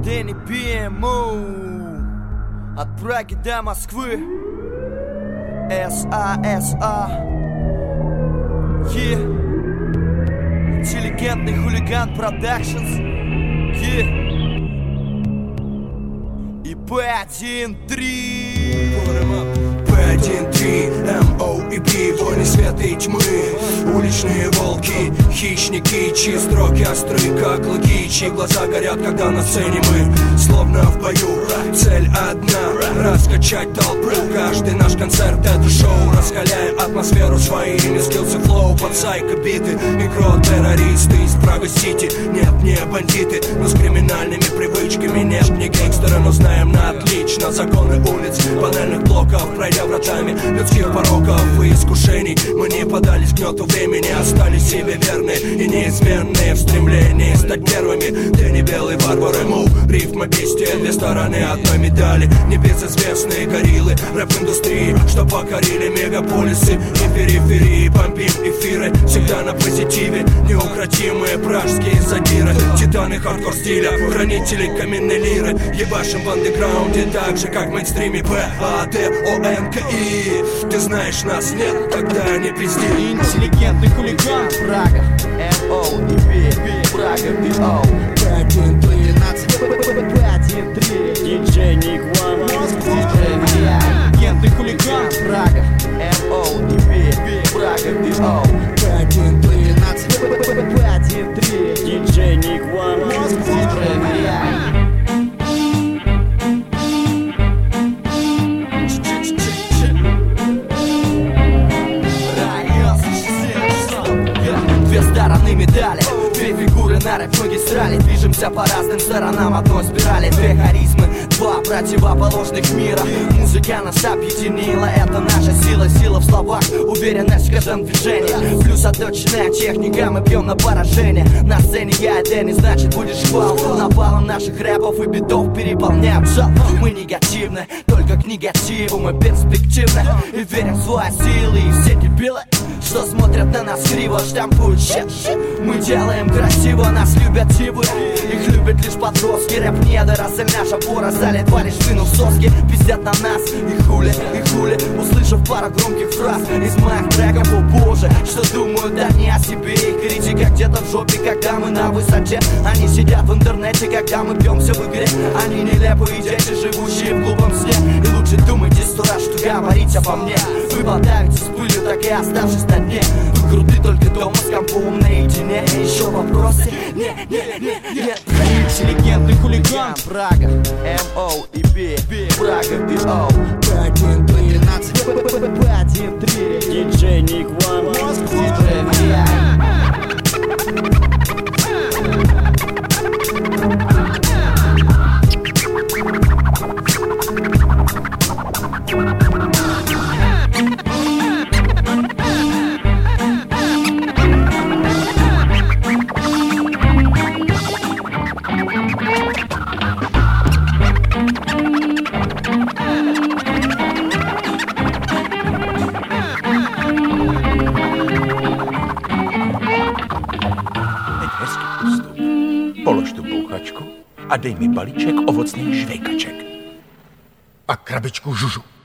Дэнни ПМУ. От Праги до Москвы. САСА. Интеллигентный хулиган продакшнс. И P1-3. P1-3, МО и Б, войны света и тьмы. Уличные волки, хищники, чьи строки остры, как клыки, чьи глаза горят, когда на сцене мы. Словно в бою, цель одна, раскачать толпу. Каждый наш концерт это шоу, раскаляя атмосферу своими скиллсы флоу. Под сайко-биты, микротеррористы из Прага-Сити. Нет, не бандиты, но с криминальными привычками. Нет, не гангстеры, но знаем на отлично законы улиц, панельных блоков, пройдя вратами людских пороков и искушений. Мы не подались гнету времени, остались себе верны и неизменные в стремлении стать первыми. Дэнни белый варвар ему, рифма бестия, две стороны одной медали. Небезызвестные гориллы рэп-индустрии, что покорили мегаполисы и периферии. Бомбим эфиры, всегда на позитиве, неукротимые пражские задиры. Титаны хардкор стиля, хранители каменной лиры. Ебашим в андеграунде так же, как в мейнстриме. P-A-D-O-N-K-I. Ты знаешь нас, нет, тогда не пизди. Интеллигентный хулиган. Прага, МО и Б. Прага, БО. P1-3, P1-3. Диджей Ник Ван. Интеллигентный хулиган. Прага, МО и Б. Прага, БО. P1-3, P1-3. Диджей Ник Ван. Две стороны медали, две фигуры на рэп-магистрали. Движемся по разным сторонам одной спирали. Две харизмы, два противоположных мира. Музыка нас объединила, это наша сила. Сила в словах, уверенность в каждом движении. Плюс отточенная техника, мы бьем на поражение. На сцене я и Дэнни, значит будешь шквал. Навалом наших рэпов и битов переполняем зал. Мы негативны, только к негативу мы перспективны. И верим в свои силы, и все дебилы, что смотрят на нас криво, штампуют щит. Мы делаем красиво, нас любят тивы. Их любят лишь подростки, рэп недоросль. Наша пора залитва лишь вину в соски. Пиздят на нас и хули, услышав пару громких фраз из моих треков. О боже, что думают они о себе. Их критика где-то в жопе, когда мы на высоте. Они сидят в интернете, когда мы бьемся в игре. Они нелепые дети, живущие в глупом сне. И лучше думайте 100 раз, что говорить обо мне. Вы болтаете с пылью, так и оставшись на дне. Вы круты только дома с компом наедине. Еще вопросы? Нет. Интеллигентный хулиган. Прага, МО и Б. Прага, БО. P1-3, P1-3. Диджей Ник Ван. Polož tu bouchačku a dej mi balíček ovocných žvejkaček. A krabičku žužu.